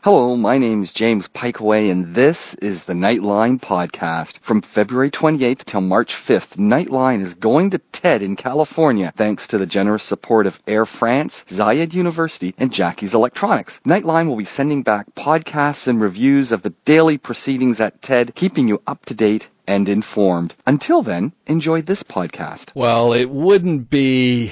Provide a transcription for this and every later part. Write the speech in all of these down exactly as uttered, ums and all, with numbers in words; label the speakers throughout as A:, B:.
A: Hello, my name is James Pikeway, and this is the Nightline Podcast. From February twenty-eighth till March fifth, Nightline is going to TED in California, thanks to the generous support of Air France, Zayed University, and Jackie's Electronics. Nightline will be sending back podcasts and reviews of the daily proceedings at TED, keeping you up to date and informed. Until then, enjoy this podcast.
B: Well, it wouldn't be...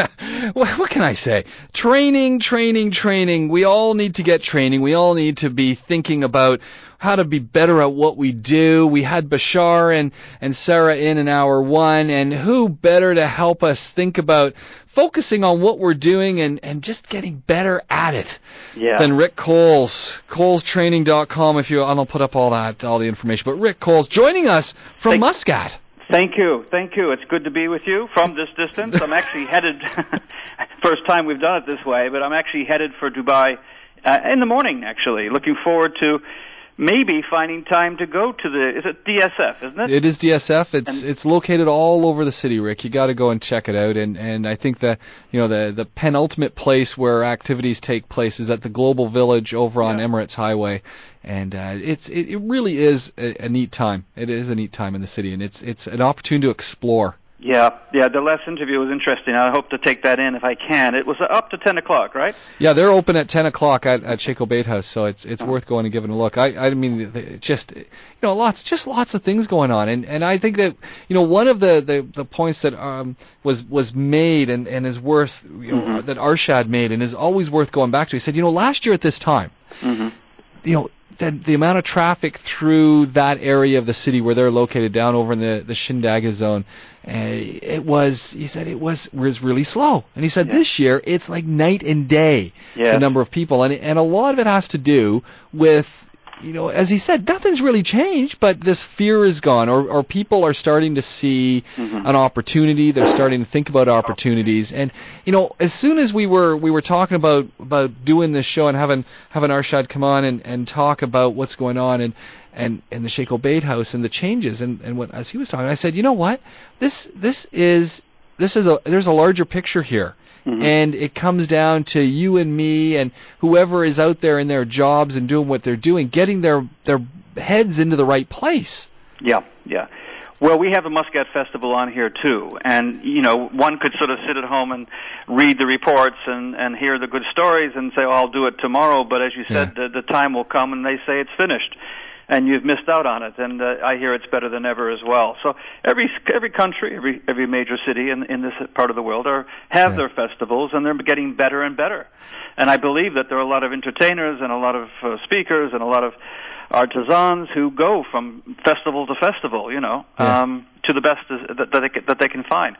B: what can I say? Training, training, training. We all need to get training. We all need to be thinking about how to be better at what we do. We had Bashar and, and Sarah in in hour one, and who better to help us think about focusing on what we're doing and, and just getting better at it
C: yeah.
B: than Rick Coles, coles training dot com. If you, and I'll put up all that, all the information. But Rick Coles joining us from
C: Thank,
B: Muscat.
C: Thank you, thank you. It's good to be with you from this distance. I'm actually headed. First time we've done it this way, but I'm actually headed for Dubai uh, in the morning. Actually, looking forward to maybe finding time to go to the, is it D S F, isn't it?
B: It is D S F. It's
C: and,
B: it's located all over the city, Rick. You got to go and check it out. And, and I think the you know the the penultimate place where activities take place is at the Global Village over on
C: yeah.
B: Emirates Highway. And uh, it's it, it really is a, a neat time. It is a neat time in the city, and it's it's an opportunity to explore.
C: Yeah, yeah. The last interview was interesting. I hope to take that in if I can. It was up to ten o'clock, right?
B: Yeah, they're open at ten o'clock at at Sheikh Obeid House, so it's it's
C: uh-huh.
B: worth going and giving a look. I I mean, just you know, lots just lots of things going on, and and I think that you know one of the the, the points that um was was made and and is worth you know
C: mm-hmm.
B: that Arshad made and is always worth going back to. He said, you know, last year at this time,
C: mm-hmm.
B: you know. The, the amount of traffic through that area of the city where they're located down over in the, the Shindaga zone, uh, it was, he said it was was really slow. And he said
C: yeah.
B: this year it's like night and day,
C: yes.
B: the number of people. And, and a lot of it has to do with, you know, as he said, nothing's really changed, but this fear is gone, or, or people are starting to see
C: mm-hmm.
B: an opportunity. They're starting to think about opportunities, and you know, as soon as we were we were talking about, about doing this show and having having Arshad come on and, and talk about what's going on and and, and the Sheikh Obeid House and the changes and, and what as he was talking, I said, you know what, this this is this is a there's a larger picture here. Mm-hmm. And it comes down to you and me and whoever is out there in their jobs and doing what they're doing, getting their their heads into the right place.
C: Yeah, yeah. Well, we have a Muscat Festival on here too, and you know, one could sort of sit at home and read the reports and and hear the good stories and say, "Oh, I'll do it tomorrow." But as you said, yeah. the, the time will come and they say it's finished. And you've missed out on it, and uh, I hear it's better than ever as well. So every every country, every every major city in in this part of the world are have yeah. their festivals, and they're getting better and better. And I believe that there are a lot of entertainers and a lot of uh, speakers and a lot of artisans who go from festival to festival, you know,
B: yeah.
C: um, to the best as, that that they, can, that they can find.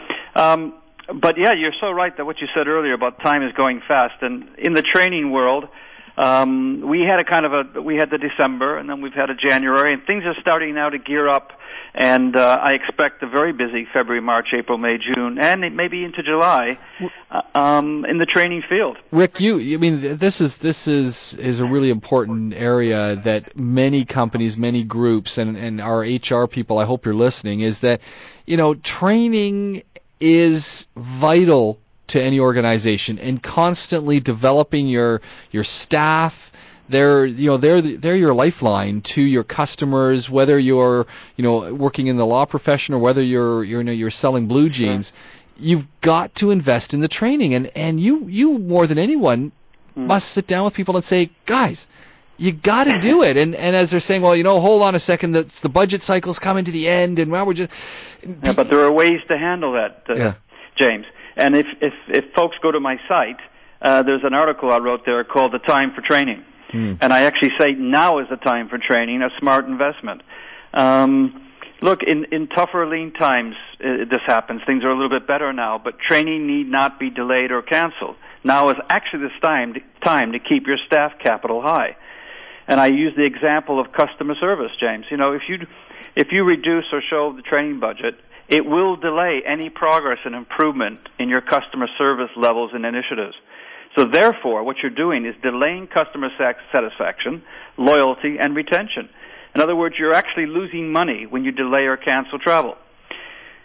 C: Um, but yeah, you're so right that what you said earlier about time is going fast, and in the training world. Um, we had a kind of a, we had the December, and then we've had a January, and things are starting now to gear up, and uh, I expect a very busy February, March, April, May, June, and maybe into July uh, um, in the training field.
B: Rick, you, I mean, this is this is is a really important area that many companies, many groups, and, and our H R people, I hope you're listening, is that, you know, training is vital to any organization, and constantly developing your your staff. They're you know they're they're your lifeline to your customers, whether you're you know working in the law profession or whether you're you're you know, you're selling blue jeans. You've got to invest in the training, and and you you more than anyone mm. must sit down with people and say, guys, you got to do it. And and as they're saying, well, you know, hold on a second, the, the budget cycle's coming to the end, and well, we're just
C: yeah, but there are ways to handle that, uh,
B: yeah.
C: James. And if, if, if folks go to my site, uh, there's an article I wrote there called The Time for Training. Mm. And I actually say now is the time for training, a smart investment. Um, look, in, in tougher lean times, uh, this happens. Things are a little bit better now, but training need not be delayed or canceled. Now is actually this time, time to keep your staff capital high. And I use the example of customer service, James. You know, if you, if you reduce or show the training budget, it will delay any progress and improvement in your customer service levels and initiatives. So therefore, what you're doing is delaying customer satisfaction, loyalty, and retention. In other words, you're actually losing money when you delay or cancel travel.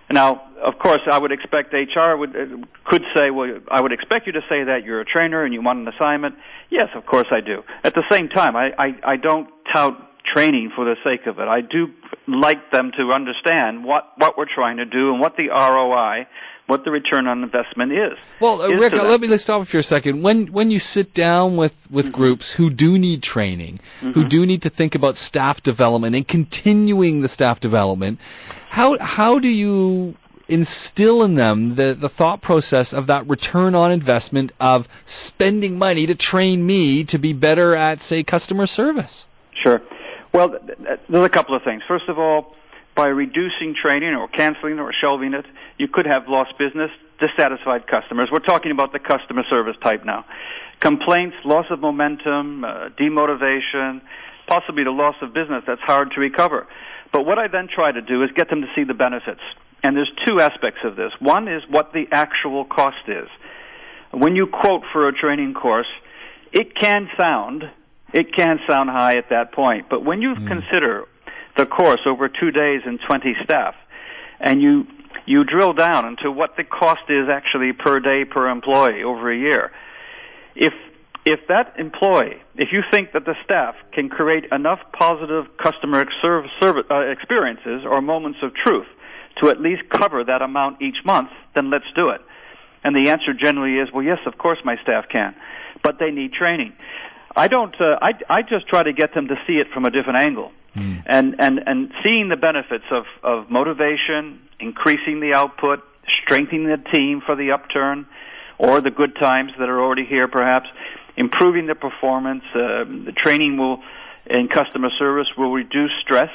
C: Now, of course, I would expect H R would uh, could say, well, I would expect you to say that you're a trainer and you want an assignment. Yes, of course I do. At the same time, I, I, I don't tout training for the sake of it. I do like them to understand what, what we're trying to do and what the R O I, what the return on investment is.
B: Well, uh,
C: is
B: Rick,
C: to
B: let me let's stop for a second. When when you sit down with, with
C: mm-hmm.
B: groups who do need training,
C: mm-hmm.
B: who do need to think about staff development and continuing the staff development, how how do you instill in them the, the thought process of that return on investment of spending money to train me to be better at, say, customer service?
C: Sure. Well, th- th- there's a couple of things. First of all, by reducing training or canceling or shelving it, you could have lost business, dissatisfied customers. We're talking about the customer service type now. Complaints, loss of momentum, uh, demotivation, possibly the loss of business that's hard to recover. But what I then try to do is get them to see the benefits. And there's two aspects of this. One is what the actual cost is. When you quote for a training course, it can sound, it can sound high at that point. But when you mm. consider the course over two days and twenty staff, and you you drill down into what the cost is actually per day per employee over a year, if if that employee, if you think that the staff can create enough positive customer service, service, uh, experiences or moments of truth to at least cover that amount each month, then let's do it. And the answer generally is, well, yes, of course my staff can, but they need training. I don't. Uh, I I just try to get them to see it from a different angle, mm. and and and seeing the benefits of of motivation, increasing the output, strengthening the team for the upturn, or the good times that are already here, perhaps improving the performance. Uh, the training will in customer service will reduce stress.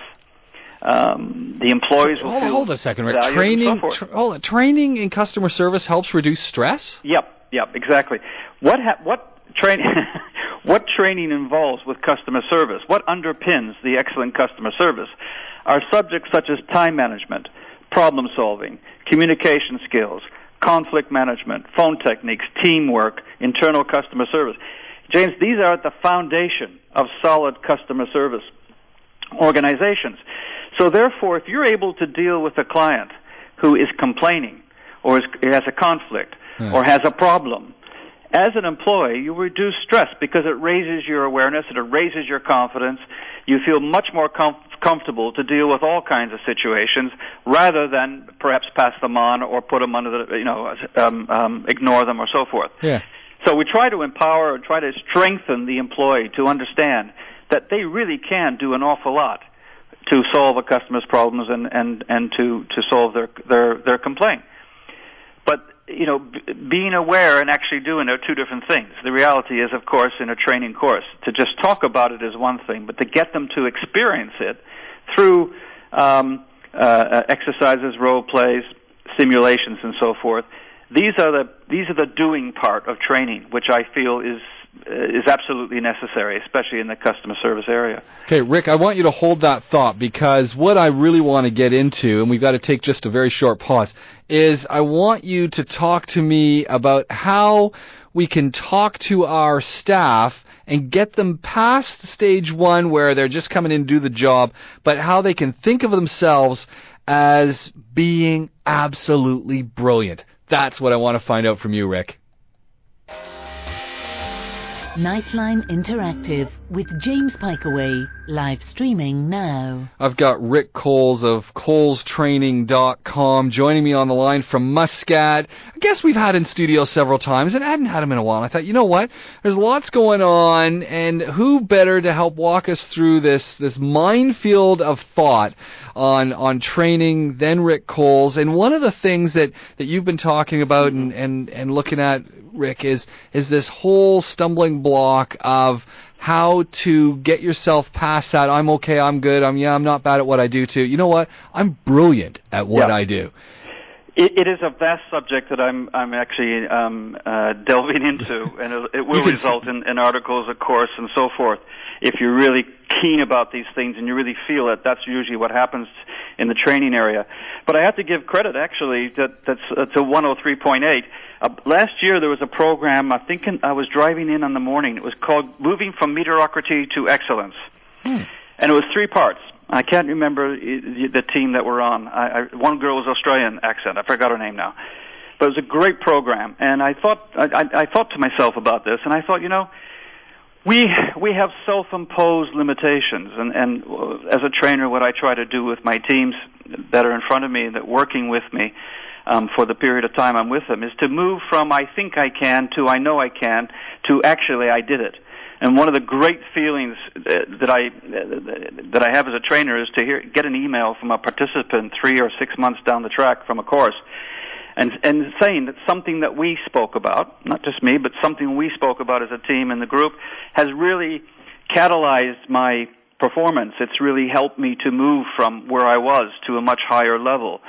C: Um, the employees will
B: hold,
C: feel
B: hold a second, Rick. Training,
C: so
B: tra- hold on. Training in customer service helps reduce stress?
C: Yep, yep, exactly. What ha- what training what training involves with customer service? What underpins the excellent customer service are subjects such as time management, problem solving, communication skills, conflict management, phone techniques, teamwork, internal customer service. James, these are at the foundation of solid customer service organizations. So therefore, if you're able to deal with a client who is complaining or is, has a conflict yeah. or has a problem, as an employee, you reduce stress because it raises your awareness, it raises your confidence. You feel much more com- comfortable to deal with all kinds of situations rather than perhaps pass them on or put them under the, you know, um, um, ignore them or so forth.
B: Yeah.
C: So we try to empower and try to strengthen the employee to understand that they really can do an awful lot to solve a customer's problems and, and, and to, to solve their, their, their complaint. But, you know, b- being aware and actually doing are two different things. The reality is, of course, in a training course, to just talk about it is one thing, but to get them to experience it through um, uh, exercises, role plays, simulations, and so forth, these are the these are the doing part of training, which I feel is is absolutely necessary, especially in the customer service area.
B: Okay, Rick, I want you to hold that thought because what I really want to get into, and we've got to take just a very short pause, is I want you to talk to me about how we can talk to our staff and get them past stage one where they're just coming in to do the job, but how they can think of themselves as being absolutely brilliant. That's what I want to find out from you, Rick.
D: Nightline Interactive with James Pikeway, live streaming now.
B: I've got Rick Coles of Coles Training dot com joining me on the line from Muscat. I guess we've had in studio several times, and I hadn't had him in a while. I thought, you know what? There's lots going on, and who better to help walk us through this this minefield of thought on on training than Rick Coles. And one of the things that, that you've been talking about and, and, and looking at, Rick, is is this whole stumbling block of how to get yourself past that. I'm okay, I'm good, I'm yeah, I'm not bad at what I do too. You know what? I'm brilliant at what
C: yeah.
B: I do.
C: It, it is a vast subject that I'm I'm actually um, uh, delving into, and it, it will result in, in articles, of course, and so forth. If you're really keen about these things and you really feel it, that's usually what happens in the training area. But I have to give credit, actually, that, that's uh, to one oh three point eight. Uh, last year there was a program, I think in, I was driving in on the morning. It was called Moving from Mediocrity to Excellence. Hmm. And it was three parts. I can't remember the team that we're on. I, I, one girl was Australian accent. I forgot her name now. But it was a great program, and I thought I, I, I thought to myself about this, and I thought, you know, we we have self-imposed limitations, and, and as a trainer, what I try to do with my teams that are in front of me, that working with me um, for the period of time I'm with them, is to move from I think I can to I know I can to actually I did it. And one of the great feelings that I that I have as a trainer is to hear get an email from a participant three or six months down the track from a course, and and saying that something that we spoke about, not just me, but something we spoke about as a team in the group, has really catalyzed my performance. It's really helped me to move from where I was to a much higher level.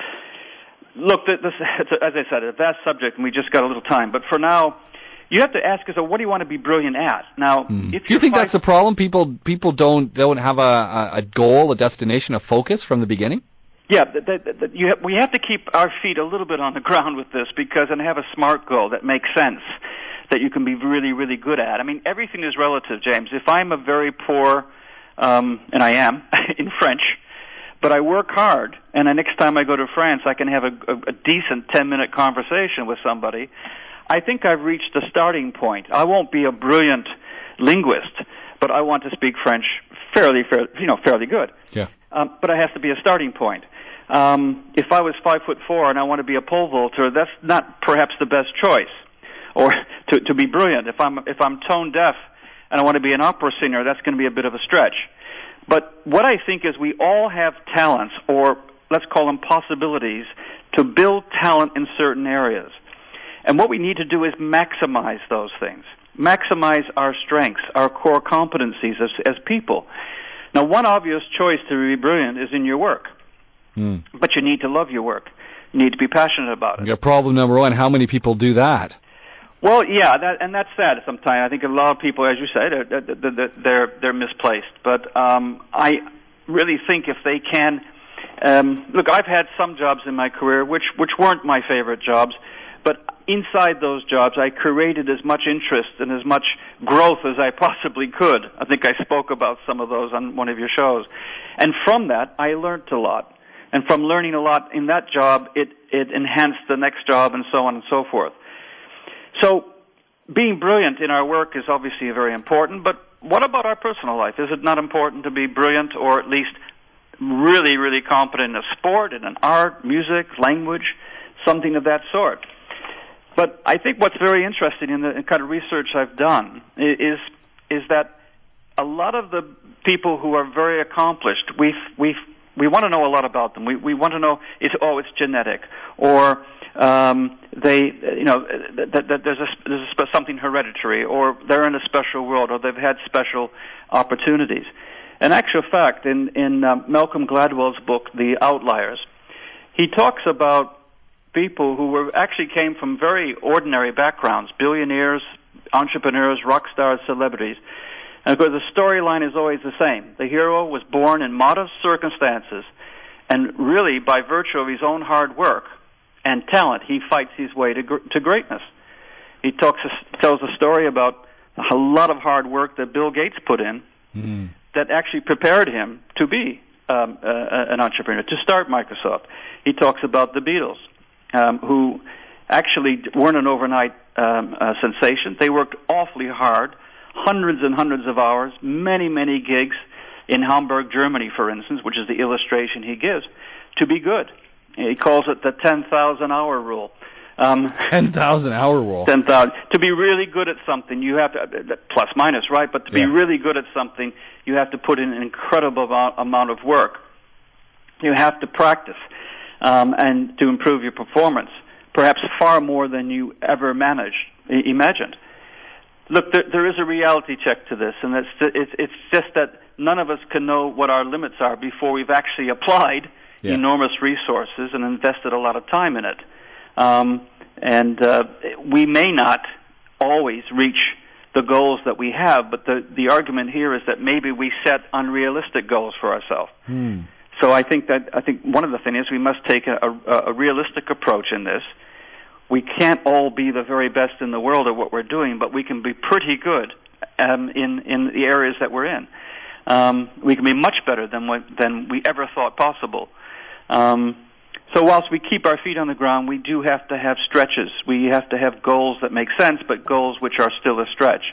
C: Look, this, as I said, it's a vast subject, and we just got a little time. But for now, you have to ask yourself, what do you want to be brilliant at? Now,
B: mm.
C: if
B: do you think
C: five,
B: that's the problem? People people don't don't have a, a goal, a destination, a focus from the beginning?
C: Yeah, that, that, that you have, we have to keep our feet a little bit on the ground with this, because and have a SMART goal that makes sense, that you can be really, really good at. I mean, everything is relative, James. If I'm a very poor, um, and I am, in French, but I work hard, and the next time I go to France, I can have a, a, a decent ten-minute conversation with somebody, I think I've reached a starting point. I won't be a brilliant linguist, but I want to speak French fairly, fairly you know, fairly good.
B: Yeah.
C: Um, but it has to be a starting point. Um, if I was five foot four and I want to be a pole vaulter, that's not perhaps the best choice, or to, to be brilliant. If I'm if I'm tone deaf and I want to be an opera singer, that's going to be a bit of a stretch. But what I think is we all have talents, or let's call them possibilities, to build talent in certain areas. And what we need to do is maximize those things, maximize our strengths, our core competencies as, as people. Now, one obvious choice to be brilliant is in your work, mm. but you need to love your work. You need to be passionate about it.
B: Yeah, problem number one, how many people do that?
C: Well, yeah, that, and that's sad sometimes. I think a lot of people, as you say, they're, they're, they're, they're misplaced. But um, I really think if they can, um, look, I've had some jobs in my career which, which weren't my favorite jobs, but inside those jobs, I created as much interest and as much growth as I possibly could. I think I spoke about some of those on one of your shows. And from that, I learned a lot. And from learning a lot in that job, it, it enhanced the next job and so on and so forth. So being brilliant in our work is obviously very important, but what about our personal life? Is it not important to be brilliant, or at least really, really competent in a sport, in an art, music, language, something of that sort? But I think what's very interesting in the kind of research I've done is is that a lot of the people who are very accomplished, we we we want to know a lot about them. We we want to know it's oh it's genetic, or um, they you know that, that there's a there's a, something hereditary, or they're in a special world, or they've had special opportunities. In actual fact, in in um, Malcolm Gladwell's book, The Outliers, he talks about people who were actually came from very ordinary backgrounds, billionaires, entrepreneurs, rock stars, celebrities. And of course, the storyline is always the same. The hero was born in modest circumstances, and really, by virtue of his own hard work and talent, he fights his way to, gr- to greatness. He talks, tells a story about a lot of hard work that Bill Gates put in mm. that actually prepared him to be um, uh, an entrepreneur, to start Microsoft. He talks about the Beatles, Um, who actually weren't an overnight um, uh, sensation. They worked awfully hard, hundreds and hundreds of hours, many, many gigs in Hamburg, Germany, for instance, which is the illustration he gives, to be good. He calls it the ten thousand hour rule. Um,
B: ten thousand hour rule.
C: ten thousand. To be really good at something, you have to, plus minus, right? But to be
B: yeah.
C: really good at something, you have to put in an incredible amount of work. You have to practice. Um, and to improve your performance, perhaps far more than you ever managed, imagined. Look, there, there is a reality check to this, and it's, it's, it's just that none of us can know what our limits are before we've actually applied yeah. enormous resources and invested a lot of time in it. Um, and uh, we may not always reach the goals that we have, but the, the argument here is that maybe we set unrealistic goals for ourselves. Hmm. So I think that I think one of the things is we must take a, a, a realistic approach in this. We can't all be the very best in the world at what we're doing, but we can be pretty good um, in in the areas that we're in. um, we can be much better than what, than we ever thought possible. Um, so whilst we keep our feet on the ground, we do have to have stretches. We have to have goals that make sense, but goals which are still a stretch.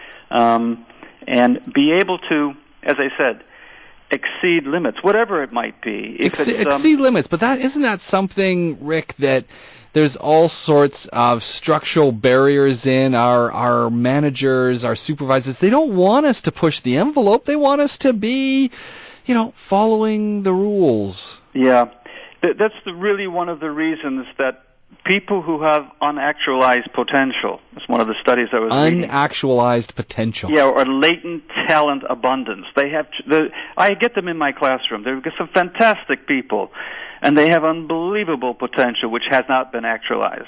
C: Um, and be able to, as I said, exceed limits, whatever it might be. If
B: Ex-
C: it's, um,
B: exceed limits, but that isn't that something, Rick, that there's all sorts of structural barriers in our our managers, our supervisors. They don't want us to push the envelope. They want us to be, you know, following the rules.
C: Yeah, Th- that's the, really one of the reasons that people who have unactualized potential, that's one of the studies I was reading.
B: Unactualized potential.
C: Yeah, or latent talent abundance. They have, the, I get them in my classroom. They're some fantastic people, and they have unbelievable potential which has not been actualized.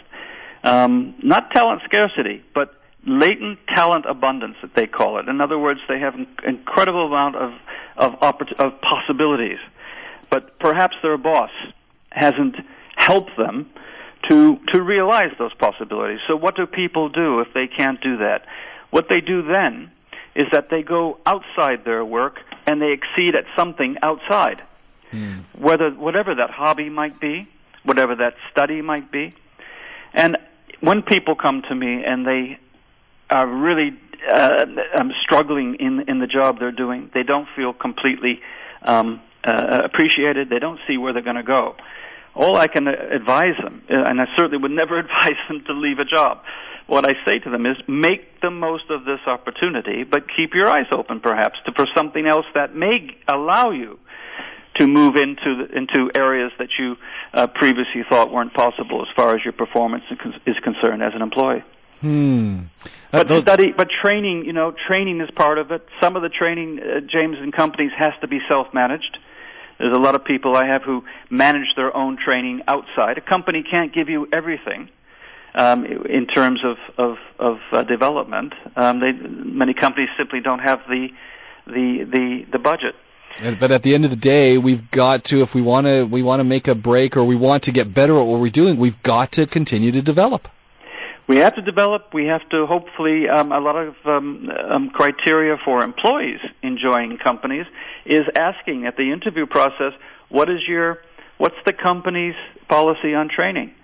C: Um, not talent scarcity, but latent talent abundance, that they call it. In other words, they have an incredible amount of of, oppor- of possibilities, but perhaps their boss hasn't helped them to to realize those possibilities. So what do people do if they can't do that? What they do then is that they go outside their work and they exceed at something outside. Hmm. Whether whatever that hobby might be, whatever that study might be. And when people come to me and they are really uh, um, struggling in in the job they're doing, they don't feel completely um, uh, appreciated, they don't see where they're going to go. All I can advise them, and I certainly would never advise them to leave a job, what I say to them is make the most of this opportunity, but keep your eyes open perhaps to, for something else that may allow you to move into the, into areas that you uh, previously thought weren't possible as far as your performance is concerned as an employee.
B: Hmm.
C: But study, but training, you know, training is part of it. Some of the training, uh, James, in companies has to be self-managed. There's a lot of people I have who manage their own training outside. A company can't give you everything um, in terms of of, of uh, development. Um, they, many companies simply don't have the the the, the budget.
B: But at the end of the day, we've got to, if we want to, we want to make a break or we want to get better at what we're doing, we've got to continue to develop.
C: We have to develop. We have to hopefully um, a lot of um, um, criteria for employees in joining companies is asking at the interview process, what is your, what's the company's policy on training?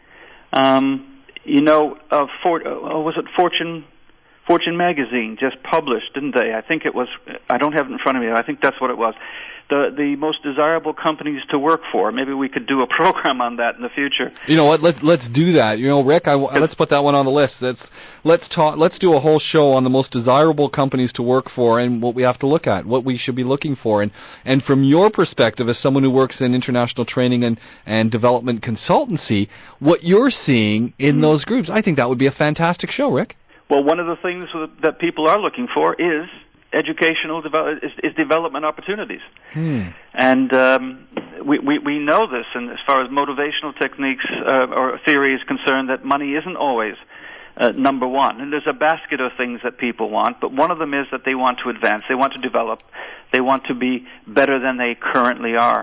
C: Um, you know, uh, for, uh, was it Fortune? Fortune magazine just published, didn't they? I think it was. I don't have it in front of me. I think that's what it was. The the most desirable companies to work for. Maybe we could do a program on that in the future.
B: You know what? Let's let's do that. You know, Rick, I, let's put that one on the list. Let's let's talk. Let's do a whole show on the most desirable companies to work for and what we have to look at, what we should be looking for, and and from your perspective as someone who works in international training and and development consultancy, what you're seeing in mm-hmm. those groups. I think that would be a fantastic show, Rick.
C: Well, one of the things that people are looking for is educational develop, is, is development opportunities, hmm. and um, we, we we know this. And as far as motivational techniques uh, or theory is concerned, that money isn't always uh, number one. And there's a basket of things that people want, but one of them is that they want to advance, they want to develop, they want to be better than they currently are.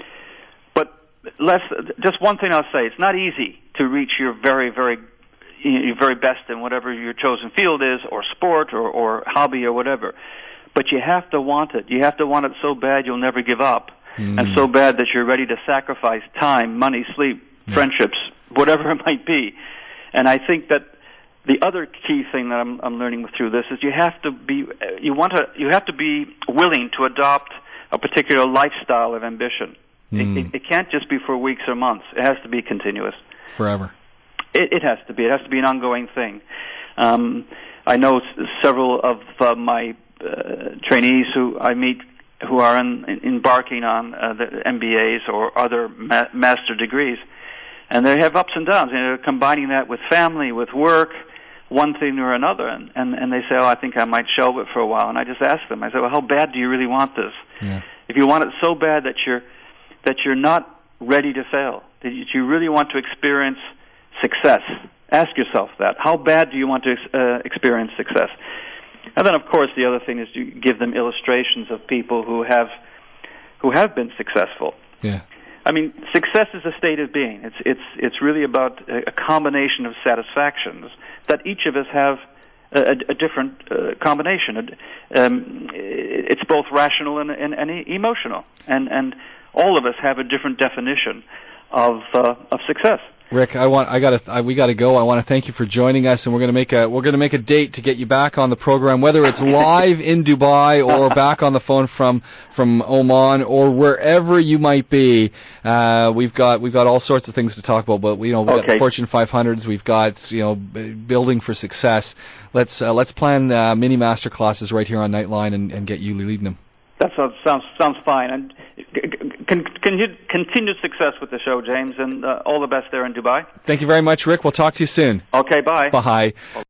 C: But less, just one thing I'll say: it's not easy to reach your very, very your very best in whatever your chosen field is, or sport, or, or hobby, or whatever. But you have to want it. You have to want it so bad you'll never give up, mm. and so bad that you're ready to sacrifice time, money, sleep, yeah. friendships, whatever it might be. And I think that the other key thing that I'm, I'm learning through this is you have to be you want to you have to be willing to adopt a particular lifestyle of ambition. Mm. It, it, it can't just be for weeks or months. It has to be continuous.
B: Forever.
C: It, it has to be. It has to be an ongoing thing. Um, I know s- several of uh, my uh, trainees who I meet who are in, in, embarking on uh, the M B As or other ma- master degrees, and they have ups and downs. And they're combining that with family, with work, one thing or another, and, and, and they say, oh, I think I might shelve it for a while. And I just ask them, I say, well, how bad do you really want this? Yeah. If you want it so bad that you're that you're not ready to fail, that you really want to experience success. Ask yourself that. How bad do you want to uh, experience success? And then, of course, the other thing is you give them illustrations of people who have who have been successful.
B: Yeah.
C: I mean, success is a state of being. It's it's it's really about a combination of satisfactions that each of us have a, a different uh, combination. Um, it's both rational and, and, and emotional, and and all of us have a different definition of uh, of success.
B: Rick, I want, I gotta, I, we gotta go. I want to thank you for joining us, and we're gonna make a, we're gonna make a date to get you back on the program, whether it's live in Dubai or back on the phone from, from Oman or wherever you might be. Uh, we've got, we've got all sorts of things to talk about, but you know, we've
C: okay.
B: got the Fortune five hundreds, we've got, you know, building for success. Let's, uh, let's plan uh, mini master classes right here on Nightline and, and get you leading them.
C: That sounds sounds, sounds fine. And can, can you continued success with the show, James, and uh, all the best there in Dubai.
B: Thank you very much, Rick. We'll talk to you soon.
C: Okay, bye.
B: Bye.